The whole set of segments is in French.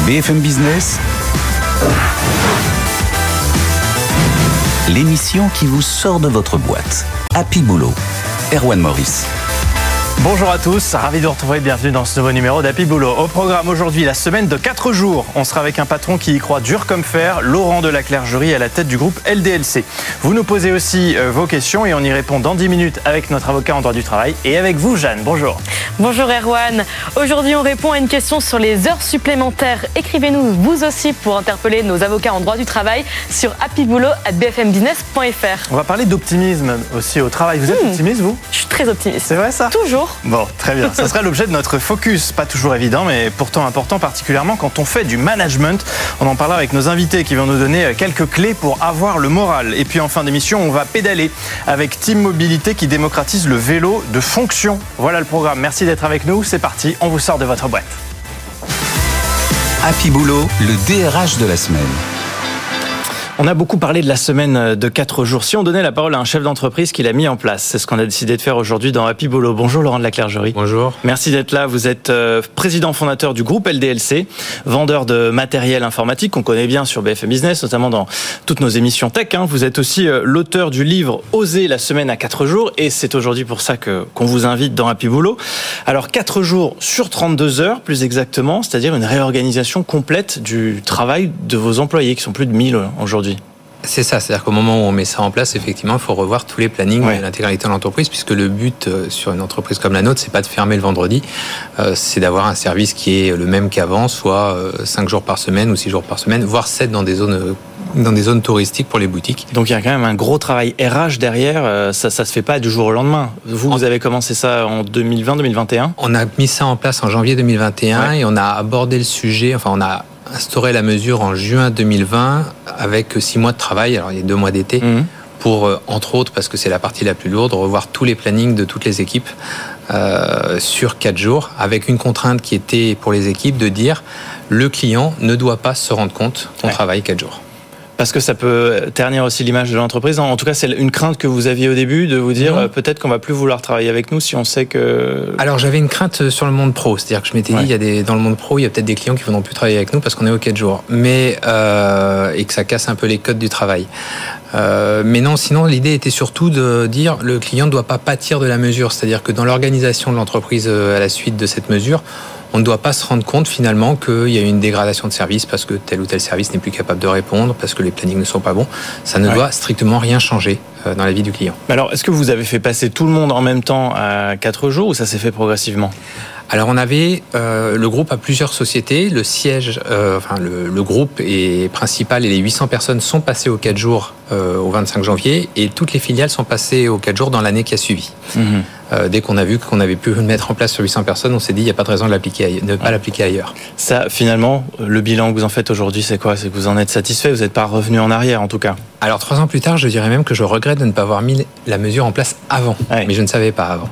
BFM Business, l'émission qui vous sort de votre boîte. Happy Boulot, Erwan Maurice. Bonjour à tous, ravi de vous retrouver, bienvenue dans ce nouveau numéro d'Happy Boulot. Au programme aujourd'hui, la semaine de 4 jours. On sera avec un patron qui y croit dur comme fer, Laurent de la Clergerie à la tête du groupe LDLC. Vous nous posez aussi vos questions et on y répond dans 10 minutes avec notre avocat en droit du travail et avec vous, Jeanne. Bonjour. Bonjour Erwan. Aujourd'hui, on répond à une question sur les heures supplémentaires. Écrivez-nous vous aussi pour interpeller nos avocats en droit du travail sur happyboulot@bfmbusiness.fr. On va parler d'optimisme aussi au travail. Vous êtes optimiste, vous ? Je suis très optimiste. C'est vrai ça ? Toujours. Bon, très bien. Ça sera l'objet de notre focus. Pas toujours évident, mais pourtant important, particulièrement quand on fait du management. On en parlera avec nos invités qui vont nous donner quelques clés pour avoir le moral. Et puis en fin d'émission, on va pédaler avec Team Mobilité qui démocratise le vélo de fonction. Voilà le programme. Merci d'être avec nous. C'est parti, on vous sort de votre boîte. Happy Boulot, le DRH de la semaine. On a beaucoup parlé de la semaine de 4 jours. Si on donnait la parole à un chef d'entreprise qui l'a mis en place, c'est ce qu'on a décidé de faire aujourd'hui dans Happy Boulot. Bonjour Laurent de la Clergerie. Bonjour. Merci d'être là. Vous êtes président fondateur du groupe LDLC, vendeur de matériel informatique qu'on connaît bien sur BFM Business, notamment dans toutes nos émissions tech. Vous êtes aussi l'auteur du livre Oser la semaine à 4 jours et c'est aujourd'hui pour ça qu'on vous invite dans Happy Boulot. Alors 4 jours sur 32 heures plus exactement, c'est-à-dire une réorganisation complète du travail de vos employés qui sont plus de 1000 aujourd'hui. C'est ça, c'est-à-dire qu'au moment où on met ça en place, effectivement, il faut revoir tous les plannings de l'intégralité de l'entreprise, puisque le but sur une entreprise comme la nôtre, c'est pas de fermer le vendredi, c'est d'avoir un service qui est le même qu'avant, soit 5 jours par semaine ou 6 jours par semaine, voire 7 dans des zones touristiques pour les boutiques. Donc il y a quand même un gros travail RH derrière, ça se fait pas du jour au lendemain. Vous avez commencé ça en 2020-2021 ? On a mis ça en place en janvier 2021 et on a abordé le sujet, on a instauré la mesure en juin 2020 avec 6 mois de travail, alors il y a 2 mois d'été, pour, entre autres, parce que c'est la partie la plus lourde, revoir tous les plannings de toutes les équipes sur 4 jours, avec une contrainte qui était pour les équipes de dire le client ne doit pas se rendre compte qu'on travaille 4 jours. Parce que ça peut ternir aussi l'image de l'entreprise. En tout cas, c'est une crainte que vous aviez au début de vous dire peut-être qu'on va plus vouloir travailler avec nous si on sait que... Alors j'avais une crainte sur le monde pro, c'est-à-dire que je m'étais dit dans le monde pro, il y a peut-être des clients qui ne voudront plus travailler avec nous parce qu'on est aux 4 jours, et que ça casse un peu les codes du travail. Mais non, sinon l'idée était surtout de dire le client ne doit pas pâtir de la mesure, c'est-à-dire que dans l'organisation de l'entreprise à la suite de cette mesure, on ne doit pas se rendre compte finalement qu'il y a une dégradation de service parce que tel ou tel service n'est plus capable de répondre, parce que les plannings ne sont pas bons. Ça ne doit strictement rien changer dans la vie du client. Alors, est-ce que vous avez fait passer tout le monde en même temps à 4 jours ou ça s'est fait progressivement ? Alors on avait le groupe a plusieurs sociétés, le siège, le groupe est principal et les 800 personnes sont passées aux 4 jours au 25 janvier et toutes les filiales sont passées aux 4 jours dans l'année qui a suivi. Dès qu'on a vu qu'on avait pu le mettre en place sur 800 personnes, on s'est dit il n'y a pas de raison de ne pas l'appliquer ailleurs. Ça, finalement, le bilan que vous en faites aujourd'hui, c'est quoi ? C'est que vous en êtes satisfait, vous n'êtes pas revenu en arrière en tout cas. Alors 3 ans plus tard, je dirais même que je regrette de ne pas avoir mis la mesure en place avant, mais je ne savais pas avant.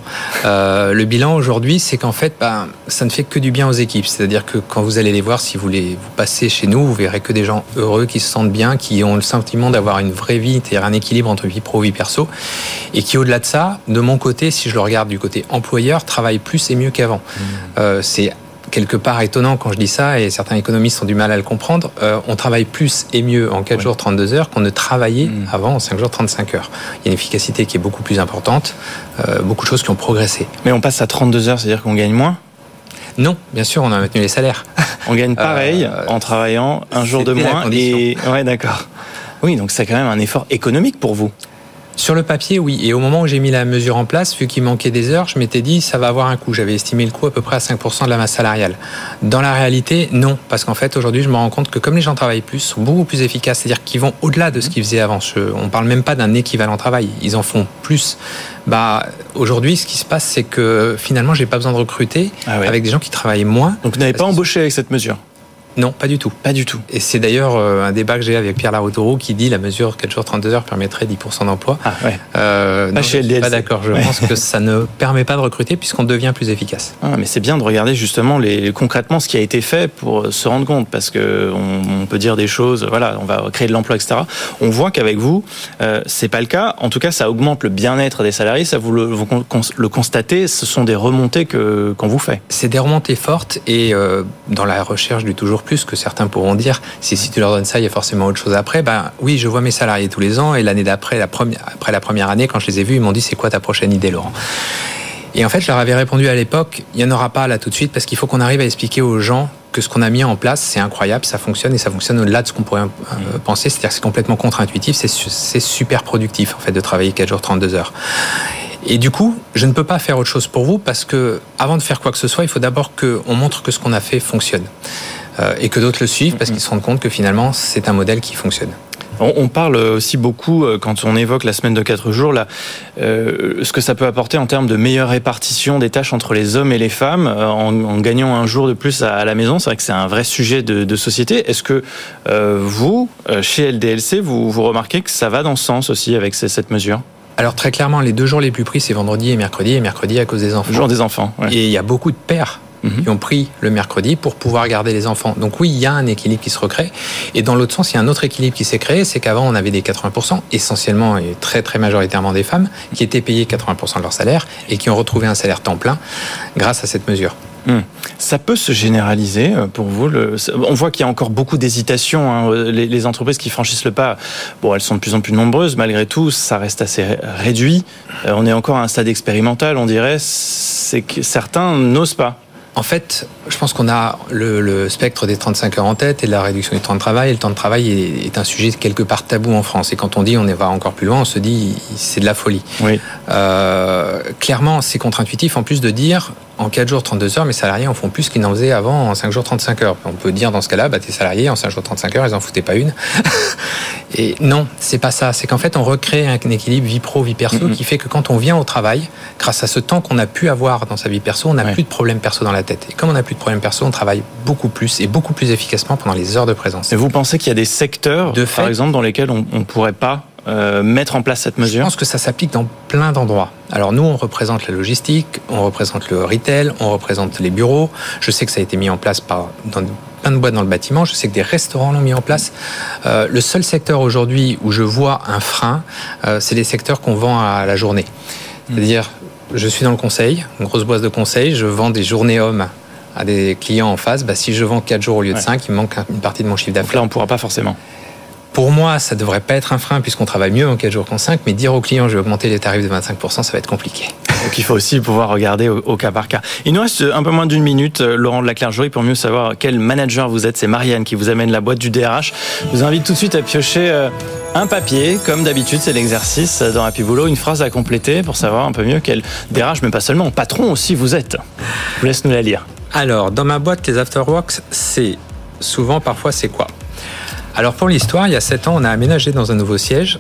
Le bilan aujourd'hui, c'est qu'en fait, ça ne fait que du bien aux équipes. C'est-à-dire que quand vous allez les voir, si vous passez chez nous, vous verrez que des gens heureux, qui se sentent bien, qui ont le sentiment d'avoir une vraie vie, c'est-à-dire un équilibre entre vie pro et vie perso, et qui au-delà de ça, de mon côté, si je le regarde du côté employeur, travaillent plus et mieux qu'avant. C'est quelque part étonnant quand je dis ça, et certains économistes ont du mal à le comprendre. On travaille plus et mieux en 4 jours 32 heures qu'on ne travaillait avant en 5 jours 35 heures. Il y a une efficacité qui est beaucoup plus importante, beaucoup de choses qui ont progressé. Mais on passe à 32 heures, c'est-à-dire qu'on gagne moins ? Non, bien sûr, on a maintenu les salaires. On gagne pareil en travaillant un jour de moins. Ouais, d'accord. Oui, donc c'est quand même un effort économique pour vous. Sur le papier, oui. Et au moment où j'ai mis la mesure en place, vu qu'il manquait des heures, je m'étais dit ça va avoir un coût. J'avais estimé le coût à peu près à 5% de la masse salariale. Dans la réalité, non. Parce qu'en fait, aujourd'hui, je me rends compte que comme les gens travaillent plus, sont beaucoup plus efficaces, c'est-à-dire qu'ils vont au-delà de ce qu'ils faisaient avant. On ne parle même pas d'un équivalent travail. Ils en font plus. Aujourd'hui, ce qui se passe, c'est que finalement, j'ai pas besoin de recruter avec des gens qui travaillent moins. Donc vous n'avez pas embauché avec cette mesure ? Non, pas du tout. Pas du tout. Et c'est d'ailleurs un débat que j'ai avec Pierre Larotoro qui dit la mesure 4 jours 32 heures permettrait 10% d'emploi. Ah ouais. Non, je suis pas d'accord. Je pense que ça ne permet pas de recruter puisqu'on devient plus efficace. Mais c'est bien de regarder justement concrètement ce qui a été fait pour se rendre compte, parce que on peut dire des choses, on va créer de l'emploi, etc. On voit qu'avec vous, c'est pas le cas. En tout cas, ça augmente le bien-être des salariés. Ça vous le constatez. Ce sont des remontées qu'on vous fait. C'est des remontées fortes et dans la recherche du toujours plus, que certains pourront dire, si tu leur donnes ça, il y a forcément autre chose après. Oui, je vois mes salariés tous les ans, et l'année d'après, après la première année, quand je les ai vus, ils m'ont dit, c'est quoi ta prochaine idée, Laurent ? Et en fait, je leur avais répondu à l'époque, il n'y en aura pas là tout de suite, parce qu'il faut qu'on arrive à expliquer aux gens que ce qu'on a mis en place, c'est incroyable, ça fonctionne, et ça fonctionne au-delà de ce qu'on pourrait penser. C'est-à-dire que c'est complètement contre-intuitif, c'est super productif, en fait, de travailler 4 jours, 32 heures. Et du coup, je ne peux pas faire autre chose pour vous, parce que avant de faire quoi que ce soit, il faut d'abord qu'on montre que ce qu'on a fait fonctionne. Et que d'autres le suivent, parce qu'ils se rendent compte que finalement, c'est un modèle qui fonctionne. On parle aussi beaucoup, quand on évoque la semaine de 4 jours, là, ce que ça peut apporter en termes de meilleure répartition des tâches entre les hommes et les femmes, en gagnant un jour de plus à la maison. C'est vrai que c'est un vrai sujet de société. Est-ce que vous, chez LDLC, vous remarquez que ça va dans ce sens aussi avec cette mesure ? Alors très clairement, les 2 jours les plus pris, c'est vendredi et mercredi à cause des enfants. Le jour des enfants, ouais. Et il y a beaucoup de pères qui ont pris le mercredi pour pouvoir garder les enfants. Donc oui, il y a un équilibre qui se recrée. Et dans l'autre sens, il y a un autre équilibre qui s'est créé, c'est qu'avant, on avait des 80%, essentiellement et très très majoritairement des femmes, qui étaient payées 80% de leur salaire et qui ont retrouvé un salaire temps plein grâce à cette mesure. Ça peut se généraliser pour vous. On voit qu'il y a encore beaucoup d'hésitations. Les entreprises qui franchissent le pas, elles sont de plus en plus nombreuses. Malgré tout, ça reste assez réduit. On est encore à un stade expérimental, on dirait. C'est que certains n'osent pas. En fait, je pense qu'on a le spectre des 35 heures en tête et de la réduction du temps de travail. Et le temps de travail est un sujet quelque part tabou en France. Et quand on dit on va encore plus loin, on se dit c'est de la folie. Oui. Clairement, c'est contre-intuitif en plus de dire en 4 jours, 32 heures, mes salariés en font plus qu'ils n'en faisaient avant en 5 jours, 35 heures. On peut dire dans ce cas-là, tes salariés en 5 jours, 35 heures, ils n'en foutaient pas une. Et non, c'est pas ça. C'est qu'en fait, on recrée un équilibre vie pro, vie perso qui fait que quand on vient au travail, grâce à ce temps qu'on a pu avoir dans sa vie perso, on n'a plus de problème perso dans la tête. Et comme on n'a plus de problème perso, on travaille beaucoup plus et beaucoup plus efficacement pendant les heures de présence. Et vous pensez qu'il y a des secteurs, par exemple, dans lesquels on ne pourrait pas mettre en place cette mesure ? Je pense que ça s'applique dans plein d'endroits. Alors nous, on représente la logistique, on représente le retail, on représente les bureaux. Je sais que ça a été mis en place dans plein de boîtes dans le bâtiment. Je sais que des restaurants l'ont mis en place. Le seul secteur aujourd'hui où je vois un frein, c'est les secteurs qu'on vend à la journée. C'est-à-dire, je suis dans le conseil, une grosse boîte de conseil, je vends des journées hommes à des clients en face. Si je vends 4 jours au lieu de 5, il me manque une partie de mon chiffre d'affaires. Donc là, on ne pourra pas forcément. Pour moi, ça ne devrait pas être un frein puisqu'on travaille mieux en 4 jours qu'en 5, mais dire aux clients je vais augmenter les tarifs de 25%, ça va être compliqué. Donc il faut aussi pouvoir regarder au cas par cas. Il nous reste un peu moins d'1 minute, Laurent de la Clergerie, pour mieux savoir quel manager vous êtes. C'est Marianne qui vous amène la boîte du DRH. Je vous invite tout de suite à piocher un papier, comme d'habitude, c'est l'exercice dans Happy Boulot, une phrase à compléter pour savoir un peu mieux quel DRH, mais pas seulement, patron aussi vous êtes. Je vous laisse nous la lire. Alors, dans ma boîte, les afterworks, parfois c'est quoi ? Alors pour l'histoire, il y a 7 ans, on a aménagé dans un nouveau siège.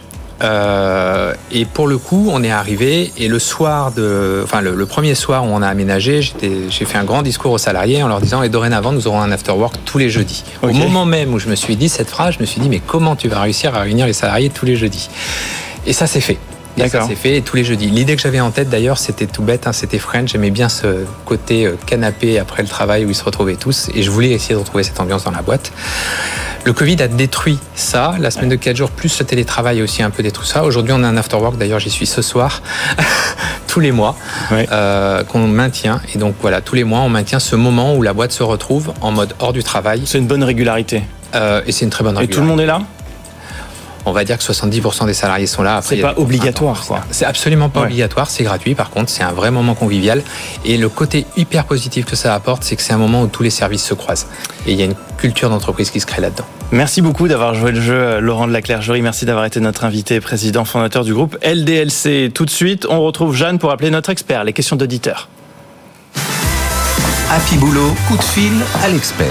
Et pour le coup, on est arrivé et le premier soir où on a aménagé, j'ai fait un grand discours aux salariés en leur disant et dorénavant nous aurons un afterwork tous les jeudis. Okay. Au moment même où je me suis dit cette phrase, je me suis dit mais comment tu vas réussir à réunir les salariés tous les jeudis ? Et ça s'est fait. D'accord. Ça s'est fait tous les jeudis. L'idée que j'avais en tête d'ailleurs, c'était tout bête, c'était French. J'aimais bien ce côté canapé après le travail où ils se retrouvaient tous et je voulais essayer de retrouver cette ambiance dans la boîte. Le Covid a détruit ça. La semaine de 4 jours plus le télétravail a aussi un peu détruit ça. Aujourd'hui, on a un afterwork. D'ailleurs, j'y suis ce soir, tous les mois, qu'on maintient. Et donc voilà, tous les mois, on maintient ce moment où la boîte se retrouve en mode hors du travail. C'est une bonne régularité. Et c'est une très bonne régularité. Et tout le monde est là ? On va dire que 70% des salariés sont là. Après, c'est pas obligatoire, quoi. C'est absolument pas obligatoire, c'est gratuit. Par contre, c'est un vrai moment convivial. Et le côté hyper positif que ça apporte, c'est que c'est un moment où tous les services se croisent. Et il y a une culture d'entreprise qui se crée là-dedans. Merci beaucoup d'avoir joué le jeu, Laurent de la Clergerie. Merci d'avoir été notre invité, président fondateur du groupe LDLC. Tout de suite, on retrouve Jeanne pour appeler notre expert, les questions d'auditeurs. Happy Boulot, coup de fil à l'expert.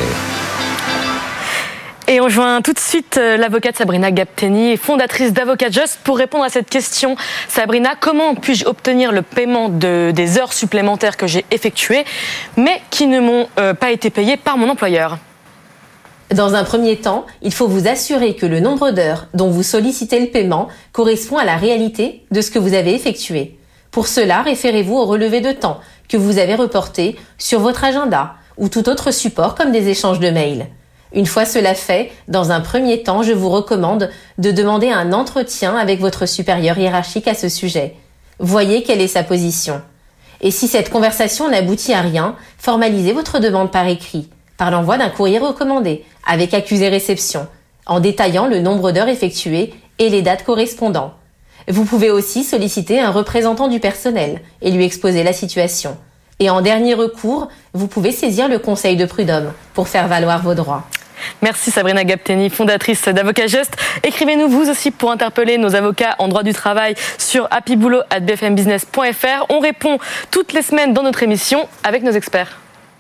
Et on joint tout de suite l'avocate Sabrina Gapteni, fondatrice d'Avocat Just, pour répondre à cette question. Sabrina, comment puis-je obtenir le paiement des heures supplémentaires que j'ai effectuées, mais qui ne m'ont pas été payées par mon employeur ? Dans un premier temps, il faut vous assurer que le nombre d'heures dont vous sollicitez le paiement correspond à la réalité de ce que vous avez effectué. Pour cela, référez-vous au relevé de temps que vous avez reporté sur votre agenda ou tout autre support comme des échanges de mails. Une fois cela fait, dans un premier temps, je vous recommande de demander un entretien avec votre supérieur hiérarchique à ce sujet. Voyez quelle est sa position. Et si cette conversation n'aboutit à rien, formalisez votre demande par écrit. par l'envoi d'un courrier recommandé avec accusé-réception, en détaillant le nombre d'heures effectuées et les dates correspondant. Vous pouvez aussi solliciter un représentant du personnel et lui exposer la situation. Et en dernier recours, vous pouvez saisir le conseil de prud'homme pour faire valoir vos droits. Merci Sabrina Gapteni, fondatrice d'Avocat Just. Écrivez-nous vous aussi pour interpeller nos avocats en droit du travail sur happyboulot@bfmbusiness.fr. On répond toutes les semaines dans notre émission avec nos experts.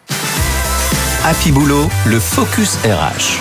Happy Boulot, le Focus RH.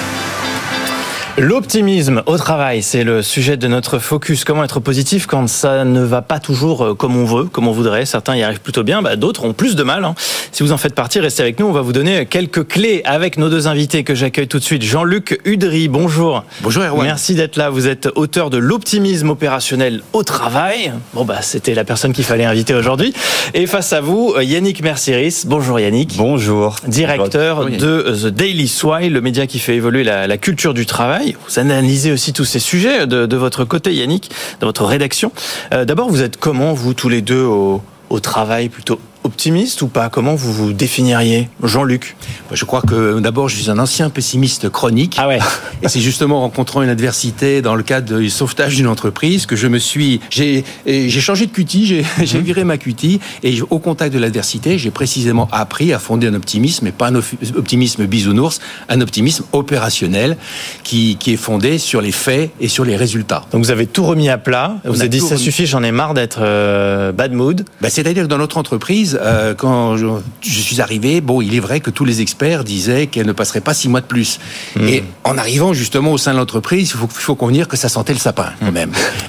L'optimisme au travail, c'est le sujet de notre focus. Comment être positif quand ça ne va pas toujours comme on veut, comme on voudrait. Certains y arrivent plutôt bien, d'autres ont plus de mal. Si vous en faites partie, restez avec nous. On va vous donner quelques clés avec nos deux invités que j'accueille tout de suite. Jean-Luc Udry, bonjour. Bonjour Erwan. Merci d'être là. Vous êtes auteur de l'optimisme opérationnel au travail. C'était la personne qu'il fallait inviter aujourd'hui. Et face à vous, Yannick Mercieris. Bonjour Yannick. Bonjour. Directeur de The Daily Swile, le média qui fait évoluer la culture du travail. Vous analysez aussi tous ces sujets de votre côté, Yannick, dans votre rédaction. D'abord, vous êtes comment, vous, tous les deux, au travail, plutôt optimiste ou pas? Comment vous vous définiriez, Jean-Luc? Je crois que d'abord je suis un ancien pessimiste chronique. Ah ouais. Et c'est justement en rencontrant une adversité dans le cadre du sauvetage d'une entreprise que j'ai changé de cutie, j'ai viré ma cutie et au contact de l'adversité, j'ai précisément appris à fonder un optimisme, et pas un optimisme bisounours, un optimisme opérationnel qui est fondé sur les faits et sur les résultats. Donc vous avez tout remis à plat. Vous avez dit ça suffit, j'en ai marre d'être bad mood. C'est-à-dire que dans notre entreprise, quand je suis arrivé, il est vrai que tous les experts disaient qu'elle ne passerait pas 6 mois de plus. Et en arrivant justement au sein de l'entreprise, il faut convenir que ça sentait le sapin quand même.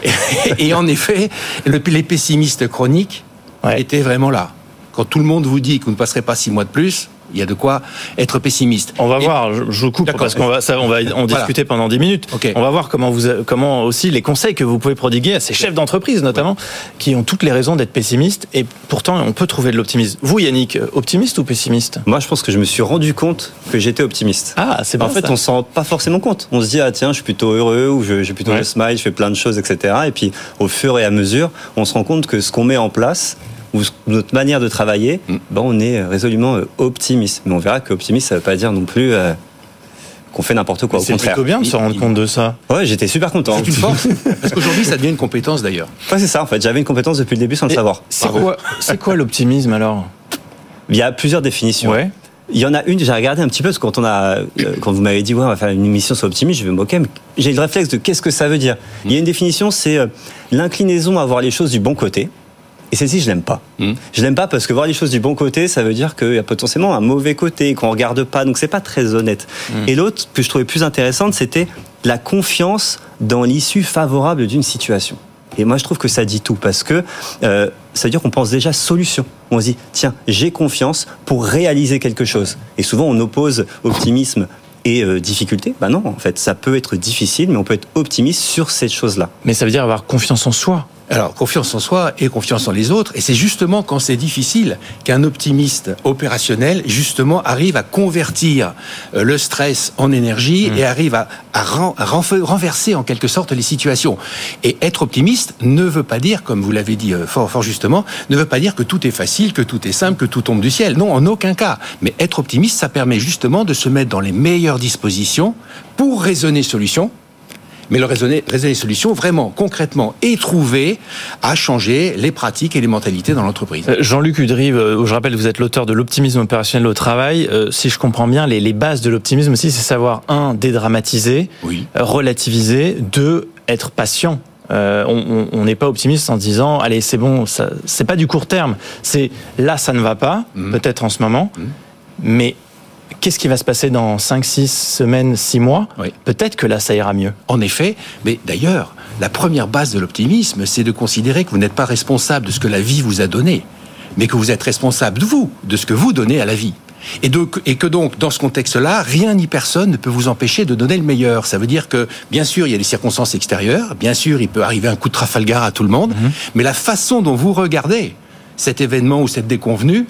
Et en effet, les pessimistes chroniques étaient vraiment là. Quand tout le monde vous dit que vous ne passerez pas 6 mois de plus, il y a de quoi être pessimiste. On va voir, je vous coupe parce qu'on va en discuter pendant 10 minutes. Okay. On va voir comment aussi les conseils que vous pouvez prodiguer à ces chefs d'entreprise notamment, qui ont toutes les raisons d'être pessimistes et pourtant on peut trouver de l'optimisme. Vous Yannick, optimiste ou pessimiste? Moi je pense que je me suis rendu compte que j'étais optimiste. Ah, c'est bien. En fait, on s'en rend pas forcément compte. On se dit tiens, je suis plutôt heureux ou j'ai plutôt le smile, je fais plein de choses, etc. Et puis au fur et à mesure, on se rend compte que ce qu'on met en place ou notre manière de travailler, on est résolument optimiste. Mais on verra qu'optimiste, ça ne veut pas dire non plus qu'on fait n'importe quoi. Au contraire. C'est plutôt bien de se rendre compte de ça. Ouais, j'étais super content. C'est une force. Parce qu'aujourd'hui, ça devient une compétence d'ailleurs. Ouais, c'est ça en fait. J'avais une compétence depuis le début sans le savoir. C'est quoi l'optimisme alors? Il y a plusieurs définitions. Ouais. Il y en a une, j'ai regardé un petit peu, parce que quand vous m'avez dit, on va faire une émission sur l'optimisme, je vais me moquer, mais j'ai le réflexe de qu'est-ce que ça veut dire. Il y a une définition, c'est l'inclinaison à voir les choses du bon côté. Et celle-ci, je l'aime pas. Je l'aime pas parce que voir les choses du bon côté, ça veut dire qu'il y a potentiellement un mauvais côté, qu'on regarde pas, donc c'est pas très honnête. Et l'autre, que je trouvais plus intéressante, c'était la confiance dans l'issue favorable d'une situation. Et moi, je trouve que ça dit tout, parce que ça veut dire qu'on pense déjà solution. On se dit, tiens, j'ai confiance pour réaliser quelque chose. Et souvent, on oppose optimisme et difficulté. Non, en fait, ça peut être difficile, mais on peut être optimiste sur cette chose-là. Mais ça veut dire avoir confiance en soi. Alors, confiance en soi et confiance en les autres. Et c'est justement quand c'est difficile qu'un optimiste opérationnel, justement, arrive à convertir le stress en énergie et arrive à renverser en quelque sorte les situations. Et être optimiste ne veut pas dire, comme vous l'avez dit fort justement, ne veut pas dire que tout est facile, que tout est simple, que tout tombe du ciel. Non, en aucun cas. Mais être optimiste, ça permet justement de se mettre dans les meilleures dispositions pour raisonner solution. Mais le raisonner solutions vraiment, concrètement, et trouver à changer les pratiques et les mentalités dans l'entreprise. Jean-Luc Udry, je rappelle, vous êtes l'auteur de l'optimisme opérationnel au travail. Si je comprends bien, les bases de l'optimisme aussi, c'est savoir, 1, dédramatiser, relativiser, 2, être patient. On n'est pas optimiste en se disant, allez, c'est bon, c'est pas du court terme. C'est là, ça ne va pas, peut-être en ce moment, mais qu'est-ce qui va se passer dans 5, 6 semaines, 6 mois? Peut-être que là, ça ira mieux. En effet, mais d'ailleurs, la première base de l'optimisme, c'est de considérer que vous n'êtes pas responsable de ce que la vie vous a donné, mais que vous êtes responsable de ce que vous donnez à la vie. Et que donc, dans ce contexte-là, rien ni personne ne peut vous empêcher de donner le meilleur. Ça veut dire que, bien sûr, il y a des circonstances extérieures, bien sûr, il peut arriver un coup de Trafalgar à tout le monde, mais la façon dont vous regardez cet événement ou cette déconvenue,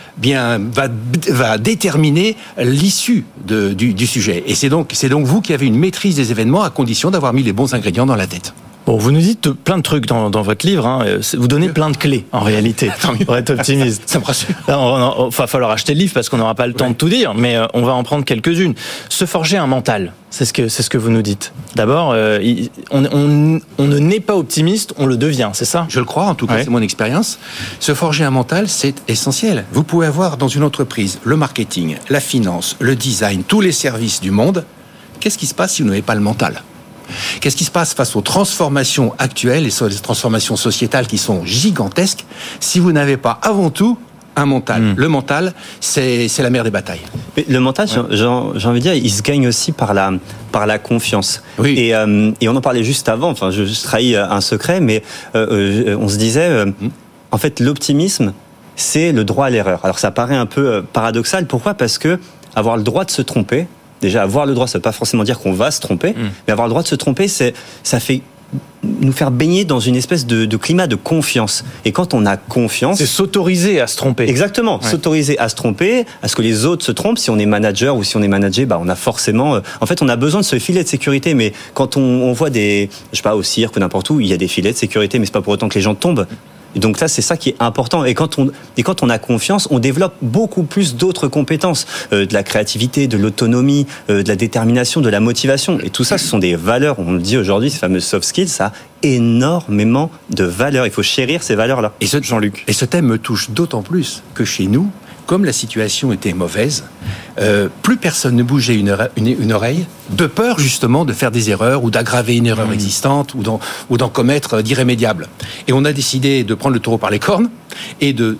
va déterminer l'issue du sujet. Et c'est donc vous qui avez une maîtrise des événements à condition d'avoir mis les bons ingrédients dans la tête. Bon, vous nous dites plein de trucs dans votre livre. Hein. Vous donnez plein de clés, en réalité, pour être optimiste. Ça me rassure. Il va falloir acheter le livre parce qu'on n'aura pas le temps de tout dire, mais on va en prendre quelques-unes. Se forger un mental, c'est ce que vous nous dites. D'abord, on ne naît pas optimiste, on le devient, c'est ça ? Je le crois, en tout cas, c'est mon expérience. Se forger un mental, c'est essentiel. Vous pouvez avoir dans une entreprise le marketing, la finance, le design, tous les services du monde. Qu'est-ce qui se passe si vous n'avez pas le mental ? Qu'est-ce qui se passe face aux transformations actuelles et sur les transformations sociétales qui sont gigantesques si vous n'avez pas avant tout un mental. Le mental, c'est la mère des batailles. Mais le mental, j'ai envie de dire, il se gagne aussi par la confiance. Oui. Et on en parlait juste avant, enfin je trahis un secret, mais on se disait, en fait l'optimisme, c'est le droit à l'erreur. Alors ça paraît un peu paradoxal, pourquoi ? Parce que avoir le droit de se tromper, déjà, avoir le droit, ça ne veut pas forcément dire qu'on va se tromper, mais avoir le droit de se tromper, ça fait nous faire baigner dans une espèce de climat de confiance. Et quand on a confiance... C'est s'autoriser à se tromper. Exactement, s'autoriser à se tromper, à ce que les autres se trompent. Si on est manager ou si on est managé, on a forcément... En fait, on a besoin de ce filet de sécurité, mais quand on voit je sais pas, au cirque ou n'importe où, il y a des filets de sécurité, mais c'est pas pour autant que les gens tombent. Et donc ça, c'est ça qui est important. Et quand on a confiance, on développe beaucoup plus d'autres compétences, de la créativité, de l'autonomie, de la détermination, de la motivation. Et tout ça, ce sont des valeurs. On le dit aujourd'hui, ces fameux soft skills, ça a énormément de valeurs. Il faut chérir ces valeurs-là. Et Jean-Luc. Et ce thème me touche d'autant plus que chez nous, comme la situation était mauvaise, plus personne ne bougeait une oreille, de peur justement de faire des erreurs ou d'aggraver une erreur existante ou d'en commettre d'irrémédiables. Et on a décidé de prendre le taureau par les cornes et de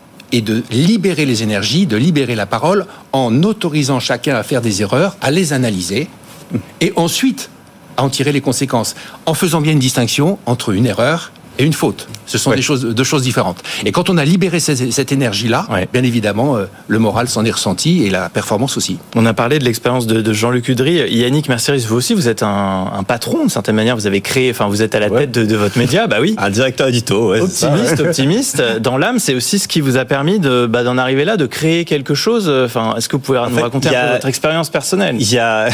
libérer les énergies, de libérer la parole en autorisant chacun à faire des erreurs, à les analyser et ensuite à en tirer les conséquences, en faisant bien une distinction entre une erreur et une faute. Ce sont deux choses différentes. Et quand on a libéré cette énergie-là, bien évidemment, le moral s'en est ressenti et la performance aussi. On a parlé de l'expérience de Jean-Luc Udry. Yannick Mercieris, vous aussi, vous êtes un patron, d'une certaine manière. Vous avez créé, vous êtes à la tête de votre média, bah oui. Un directeur édito, optimiste. Dans l'âme, c'est aussi ce qui vous a permis d'en arriver là, de créer quelque chose. Est-ce que vous pouvez nous raconter un peu votre expérience personnelle ? Il y a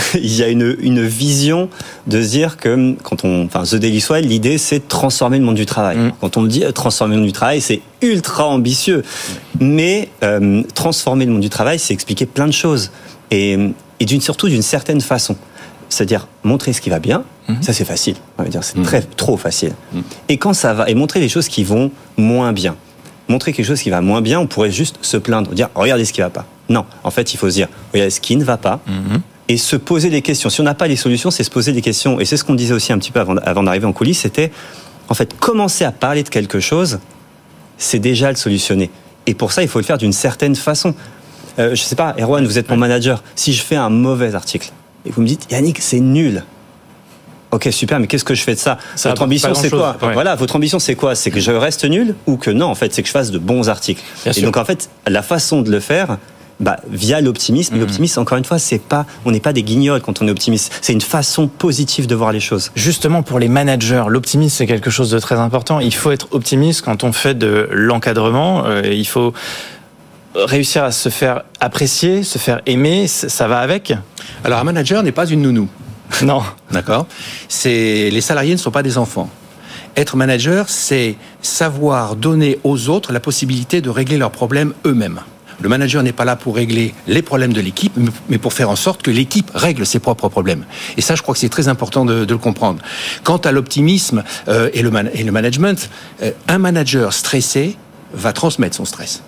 une vision de se dire que The Daily Swile, l'idée, c'est de transformer le monde du travail. Quand on me dit transformer le monde du travail, c'est ultra ambitieux. Mais transformer le monde du travail, c'est expliquer plein de choses. Et surtout d'une certaine façon. C'est-à-dire montrer ce qui va bien, ça c'est facile. On va dire, c'est trop facile. Et quand ça va, et montrer les choses qui vont moins bien. Montrer quelque chose qui va moins bien, on pourrait juste se plaindre, dire regardez ce qui va pas. Non, en fait, il faut se dire regardez ce qui ne va pas. Et se poser des questions. Si on n'a pas les solutions, c'est se poser des questions. Et c'est ce qu'on disait aussi un petit peu avant d'arriver en coulisses, c'était en fait, commencer à parler de quelque chose, c'est déjà le solutionner. Et pour ça, il faut le faire d'une certaine façon. Je sais pas, Erwan, vous êtes mon manager. Si je fais un mauvais article, et vous me dites, Yannick, c'est nul. Ok, super, mais qu'est-ce que je fais de ça ? Votre ambition, c'est quoi ? Voilà, votre ambition, c'est quoi ? C'est que je reste nul ou que non, en fait, c'est que je fasse de bons articles. Et donc, en fait, la façon de le faire, via l'optimisme. L'optimisme, encore une fois, on n'est pas des guignols quand on est optimiste. C'est une façon positive de voir les choses. Justement, pour les managers, l'optimisme, c'est quelque chose de très important. Il faut être optimiste quand on fait de l'encadrement. Il faut réussir à se faire apprécier, se faire aimer. Ça va avec ? Alors, un manager n'est pas une nounou. Non. D'accord ? Les salariés ne sont pas des enfants. Être manager, c'est savoir donner aux autres la possibilité de régler leurs problèmes eux-mêmes. Le manager n'est pas là pour régler les problèmes de l'équipe, mais pour faire en sorte que l'équipe règle ses propres problèmes. Et ça, je crois que c'est très important de le comprendre. Quant à l'optimisme et le management, un manager stressé va transmettre son stress.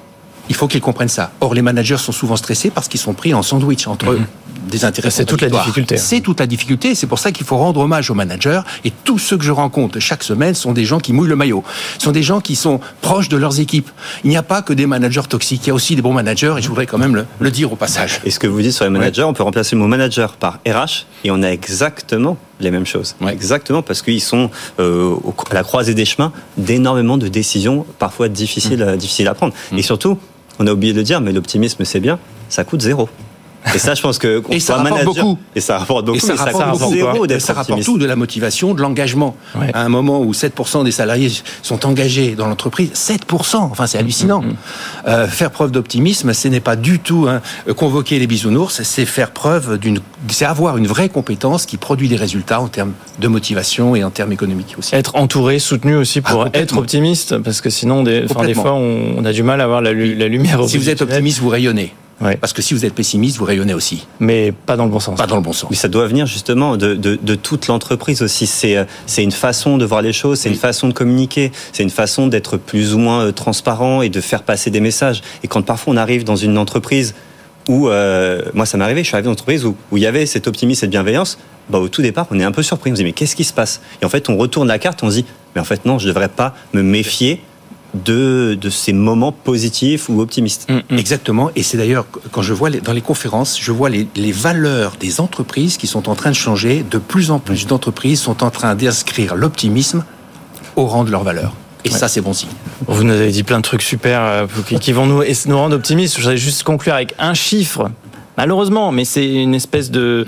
Il faut qu'ils comprennent ça. Or, les managers sont souvent stressés parce qu'ils sont pris en sandwich entre eux. Des intérêts. C'est toute la difficulté. C'est toute la difficulté. C'est pour ça qu'il faut rendre hommage aux managers. Et tous ceux que je rencontre chaque semaine sont des gens qui mouillent le maillot. Ce sont des gens qui sont proches de leurs équipes. Il n'y a pas que des managers toxiques. Il y a aussi des bons managers. Et je voudrais quand même le dire au passage. Et ce que vous dites sur les managers, on peut remplacer le mot manager par RH et on a exactement les mêmes choses. Exactement, parce qu'ils sont à la croisée des chemins d'énormément de décisions, parfois difficiles à prendre. Et surtout, on a oublié de le dire, mais l'optimisme, c'est bien, ça coûte 0. Et ça, je pense que et ça rapporte beaucoup. Et ça rapporte beaucoup. Et ça rapporte tout, de la motivation, de l'engagement. Ouais. À un moment où 7% des salariés sont engagés dans l'entreprise, 7%, enfin c'est hallucinant. Faire preuve d'optimisme, ce n'est pas du tout convoquer les bisounours, c'est faire preuve c'est avoir une vraie compétence qui produit des résultats en termes de motivation et en termes économiques aussi. Être entouré, soutenu aussi pour être optimiste, parce que sinon, des fois, on a du mal à avoir la lumière. Si vous êtes optimiste, vous rayonnez. Ouais. Parce que si vous êtes pessimiste, vous rayonnez aussi. Mais pas dans le bon sens. Pas dans le bon sens. Mais ça doit venir justement de toute l'entreprise aussi. C'est une façon de voir les choses, c'est une façon de communiquer, c'est une façon d'être plus ou moins transparent et de faire passer des messages. Et quand parfois on arrive dans une entreprise où, moi ça m'est arrivé, je suis arrivé dans une entreprise où il y avait cet optimisme, cette bienveillance, au tout départ on est un peu surpris, on se dit mais qu'est-ce qui se passe ? Et en fait on retourne la carte, on se dit mais en fait non, je ne devrais pas me méfier de ces moments positifs ou optimistes. Exactement, et c'est d'ailleurs, quand je vois dans les conférences, je vois les valeurs des entreprises qui sont en train de changer. De plus en plus d'entreprises sont en train d'inscrire l'optimisme au rang de leurs valeurs. Et ça, c'est bon signe. Vous nous avez dit plein de trucs super qui vont nous rendre optimistes. Je voudrais juste conclure avec un chiffre. Malheureusement, mais c'est une espèce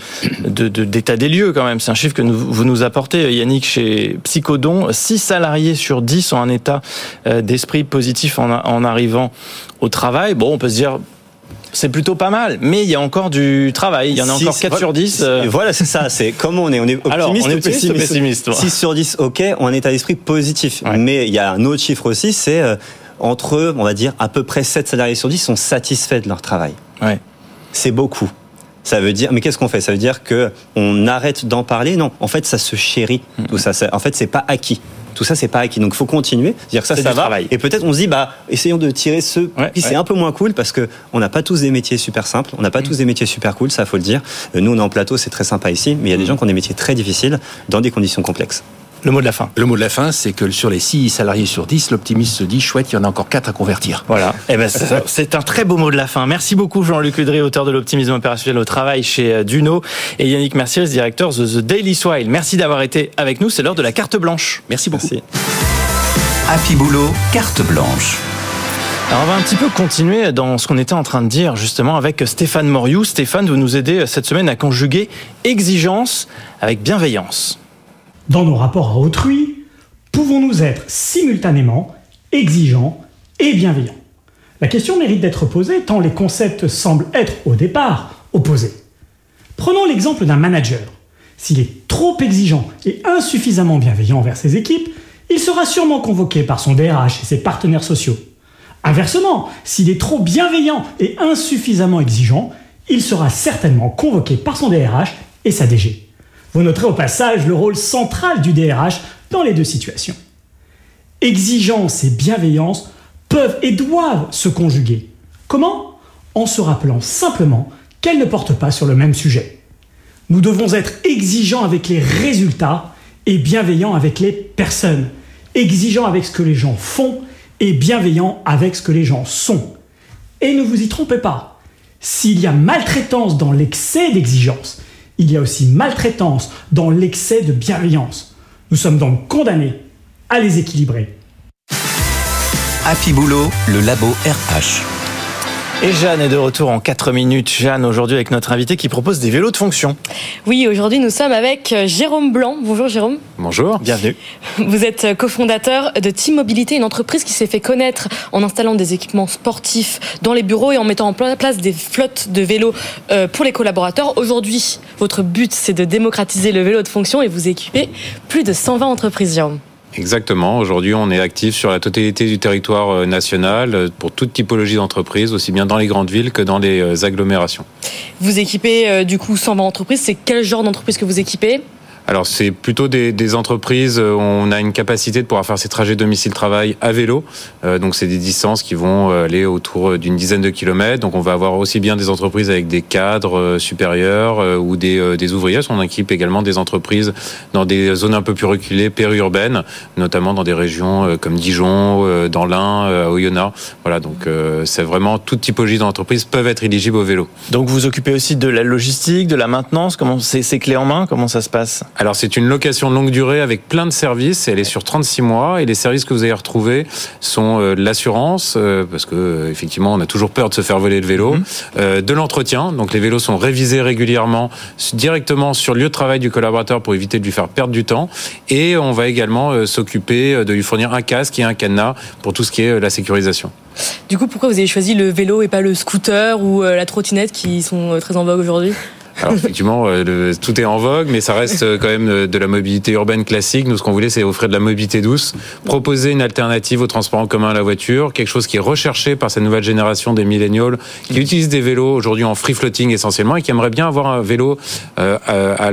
d'état des lieux quand même. C'est un chiffre que vous nous apportez, Yannick, chez Psychodon. 6 salariés sur 10 ont un état d'esprit positif en arrivant au travail. Bon, on peut se dire, c'est plutôt pas mal, mais il y a encore du travail. Il y en a encore 4 sur 10. Voilà, c'est ça. C'est comment on est optimiste, alors, on est optimiste ou pessimiste. 6 sur 10, ok, ont un état d'esprit positif. Ouais. Mais il y a un autre chiffre aussi, c'est entre, on va dire, à peu près 7 salariés sur 10 sont satisfaits de leur travail. Ouais. C'est beaucoup. Ça veut dire, mais qu'est-ce qu'on fait ? Ça veut dire que on arrête d'en parler ? Non, en fait, ça se chérit. Tout ça, en fait, c'est pas acquis. Tout ça, c'est pas acquis. Donc, il faut continuer. C'est-à-dire que ça va. Travail. Et peut-être, on se dit, essayons de tirer ceux qui c'est un peu moins cool, parce que on n'a pas tous des métiers super simples. On n'a pas tous des métiers super cool. Ça, faut le dire. Nous, on est en plateau, c'est très sympa ici, mais il y a des gens qui ont des métiers très difficiles dans des conditions complexes. Le mot de la fin. Le mot de la fin, c'est que sur les 6 salariés sur 10, l'optimiste se dit, chouette, il y en a encore 4 à convertir. Voilà. Eh ben, c'est un très beau mot de la fin. Merci beaucoup, Jean-Luc Udry, auteur de l'optimisme opérationnel au travail chez Duno, et Yannick Mercier, directeur de The Daily Swile. Merci d'avoir été avec nous. C'est l'heure de la carte blanche. Merci beaucoup. Merci. Happy Boulot, carte blanche. Alors on va un petit peu continuer dans ce qu'on était en train de dire justement avec Stéphane Moriou. Stéphane, vous nous aidez cette semaine à conjuguer exigence avec bienveillance. Dans nos rapports à autrui, pouvons-nous être simultanément exigeants et bienveillants ? La question mérite d'être posée tant les concepts semblent être au départ opposés. Prenons l'exemple d'un manager. S'il est trop exigeant et insuffisamment bienveillant envers ses équipes, il sera sûrement convoqué par son DRH et ses partenaires sociaux. Inversement, s'il est trop bienveillant et insuffisamment exigeant, il sera certainement convoqué par son DRH et sa DG. Vous noterez au passage le rôle central du DRH dans les deux situations. Exigence et bienveillance peuvent et doivent se conjuguer. Comment ? En se rappelant simplement qu'elles ne portent pas sur le même sujet. Nous devons être exigeants avec les résultats et bienveillants avec les personnes. Exigeants avec ce que les gens font et bienveillants avec ce que les gens sont. Et ne vous y trompez pas. S'il y a maltraitance dans l'excès d'exigence, il y a aussi maltraitance dans l'excès de bienveillance. Nous sommes donc condamnés à les équilibrer. Happy Boulot, le labo RH. Et Jeanne est de retour en 4 minutes. Jeanne, aujourd'hui avec notre invité qui propose des vélos de fonction. Oui, aujourd'hui nous sommes avec Jérôme Blanc. Bonjour Jérôme. Bonjour. Bienvenue. Vous êtes cofondateur de Team Mobilité, une entreprise qui s'est fait connaître en installant des équipements sportifs dans les bureaux et en mettant en place des flottes de vélos pour les collaborateurs. Aujourd'hui, votre but c'est de démocratiser le vélo de fonction et vous équipez plus de 120 entreprises, Jérôme. Exactement. Aujourd'hui, on est actif sur la totalité du territoire national pour toute typologie d'entreprise, aussi bien dans les grandes villes que dans les agglomérations. Vous équipez du coup 120 entreprises. C'est quel genre d'entreprise que vous équipez ? Alors, c'est plutôt des entreprises où on a une capacité de pouvoir faire ces trajets domicile-travail à vélo. Donc, c'est des distances qui vont aller autour d'une dizaine de kilomètres. Donc, on va avoir aussi bien des entreprises avec des cadres supérieurs ou des ouvriers. On équipe également des entreprises dans des zones un peu plus reculées, périurbaines, notamment dans des régions comme Dijon, dans l'Ain, Oyonnax. Voilà, donc c'est vraiment toute typologie d'entreprises peuvent être éligibles au vélo. Donc, vous vous occupez aussi de la logistique, de la maintenance. Comment c'est clé en main ? Comment ça se passe ? Alors c'est une location longue durée avec plein de services, elle est sur 36 mois et les services que vous allez retrouver sont l'assurance, parce que effectivement on a toujours peur de se faire voler le vélo, de l'entretien, donc les vélos sont révisés régulièrement directement sur le lieu de travail du collaborateur pour éviter de lui faire perdre du temps, et on va également s'occuper de lui fournir un casque et un cadenas pour tout ce qui est la sécurisation. Du coup, pourquoi vous avez choisi le vélo et pas le scooter ou la trottinette qui sont très en vogue aujourd'hui ? Alors effectivement, tout est en vogue, mais ça reste quand même de la mobilité urbaine classique. Nous, ce qu'on voulait, c'est offrir de la mobilité douce, proposer une alternative au transport en commun à la voiture, quelque chose qui est recherché par cette nouvelle génération des millénials qui utilisent des vélos aujourd'hui en free floating essentiellement et qui aimeraient bien avoir un vélo à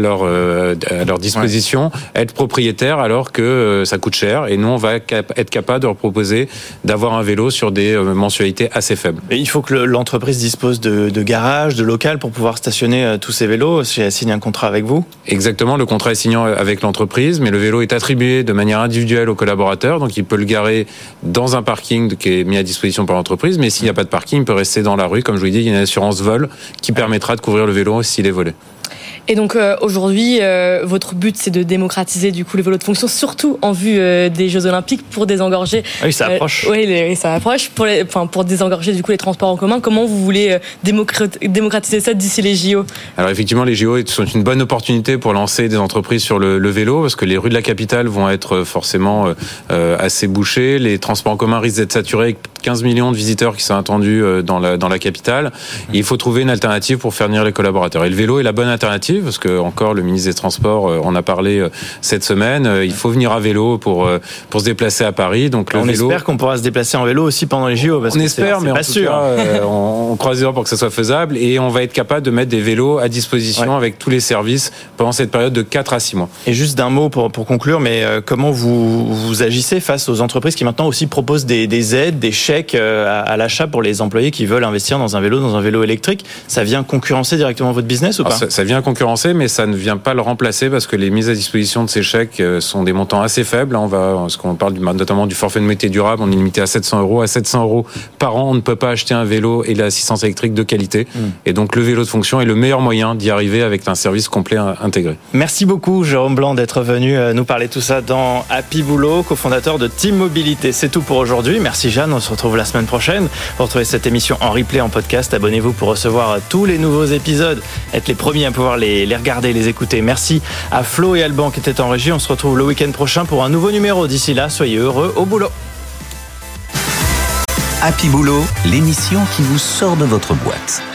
leur disposition, être propriétaire alors que ça coûte cher. Et nous, on va être capable de leur proposer d'avoir un vélo sur des mensualités assez faibles. Et il faut que l'entreprise dispose de garages, de locales pour pouvoir stationner tous ces vélos. Si elle signe un contrat avec vous ? Exactement, le contrat est signé avec l'entreprise, mais le vélo est attribué de manière individuelle au collaborateur, donc il peut le garer dans un parking qui est mis à disposition par l'entreprise, mais s'il n'y a pas de parking, il peut rester dans la rue. Comme je vous l'ai dit, il y a une assurance vol qui permettra de couvrir le vélo s'il est volé. Et donc aujourd'hui, votre but, c'est de démocratiser du coup les vélos de fonction, surtout en vue des Jeux Olympiques, pour désengorger. Ah oui, ça approche. Oui, ça approche. Pour désengorger du coup les transports en commun. Comment vous voulez démocratiser ça d'ici les JO ? Alors effectivement, les JO sont une bonne opportunité pour lancer des entreprises sur le vélo, parce que les rues de la capitale vont être forcément assez bouchées. Les transports en commun risquent d'être saturés avec 15 millions de visiteurs qui sont attendus dans la capitale. Et il faut trouver une alternative pour faire venir les collaborateurs. Et le vélo est la bonne alternative, parce que encore le ministre des Transports en a parlé cette semaine. Il faut venir à vélo pour se déplacer à Paris. Donc on espère qu'on pourra se déplacer en vélo aussi pendant les JO. Parce on espère, mais en tout sûr. Cas, on croise les doigts pour que ça soit faisable, et on va être capable de mettre des vélos à disposition avec tous les services pendant cette période de 4 à 6 mois. Et juste d'un mot pour conclure, mais comment vous agissez face aux entreprises qui maintenant aussi proposent des aides, des chèques à l'achat pour les employés qui veulent investir dans un vélo électrique ? Ça vient concurrencer directement votre business ou pas ? Ça vient concurrencer, mais ça ne vient pas le remplacer, parce que les mises à disposition de ces chèques sont des montants assez faibles. Parce qu'on parle notamment du forfait de mobilité durable, on est limité à 700 €. À 700 € par an, on ne peut pas acheter un vélo et l'assistance électrique de qualité. Et donc le vélo de fonction est le meilleur moyen d'y arriver avec un service complet intégré. Merci beaucoup Jérôme Blanc d'être venu nous parler de tout ça dans Happy Boulot, cofondateur de Team Mobilité. C'est tout pour aujourd'hui. Merci Jeanne, on se retrouve la semaine prochaine. Pour retrouver cette émission en replay, en podcast, abonnez-vous pour recevoir tous les nouveaux épisodes, être les premiers à pouvoir les regarder, les écouter. Merci à Flo et Alban qui étaient en régie. On se retrouve le week-end prochain pour un nouveau numéro. D'ici là, soyez heureux au boulot. Happy Boulot, l'émission qui vous sort de votre boîte.